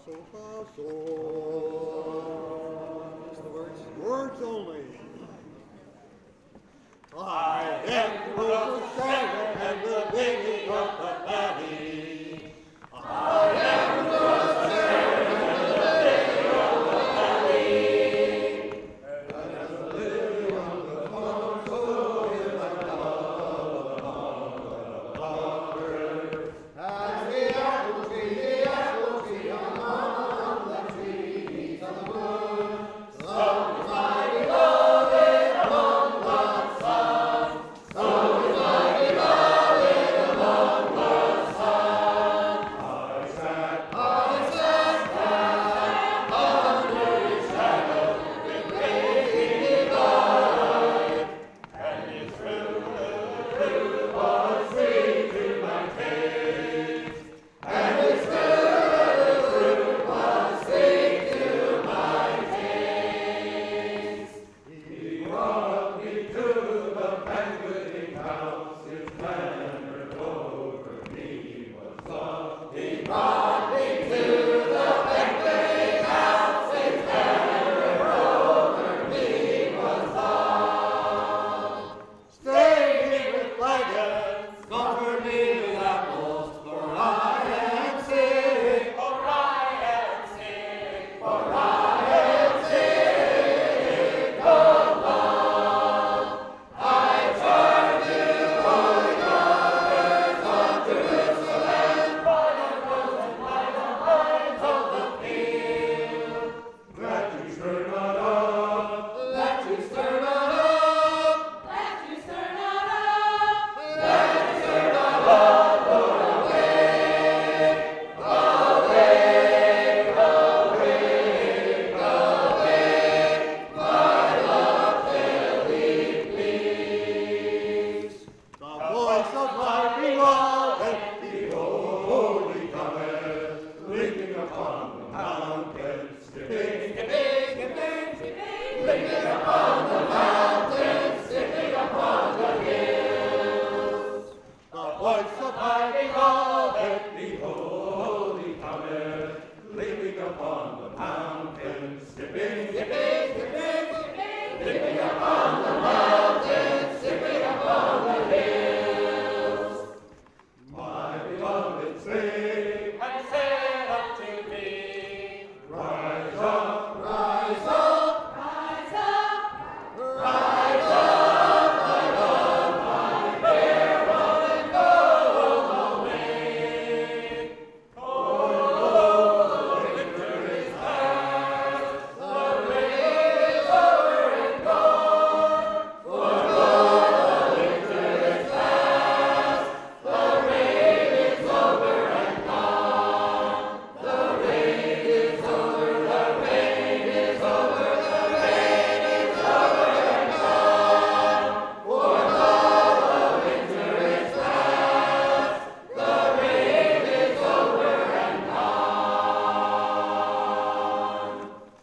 What's the words? Words only. I am the Sharon and the baby of the valley. I am the Sharon and the baby of the valley. And as the lily on the lawn, so is my love among the flowers. As the apple tree among the trees of the wood, so is my beloved among the sun. So is my beloved among the sun. I sat down under his shadow with baby light, and his fruit was sweet to my taste, and his fruit was sweet to my taste. He brought me to the banqueting house, his banner over me was love. He brought me to the banqueting house, his banner over me was love. Stay with flagons, comfort me with apples, for I am sick, for I am sick, for I am sick of love. I charge you, holy daughters of Jerusalem, by the roads and by the vines of the field, that you stir not up, that you stir not up, that you stir not up, that you stir not up, Lord, awake, awake, awake, awake, my love till he please. The voice of my beloved, behold, he cometh, leaping upon the mountains, skipping, skipping, skipping, skipping, leaping upon the mountains, skipping upon the hills. The voice of my beloved, behold, he cometh, leaping upon the mountains.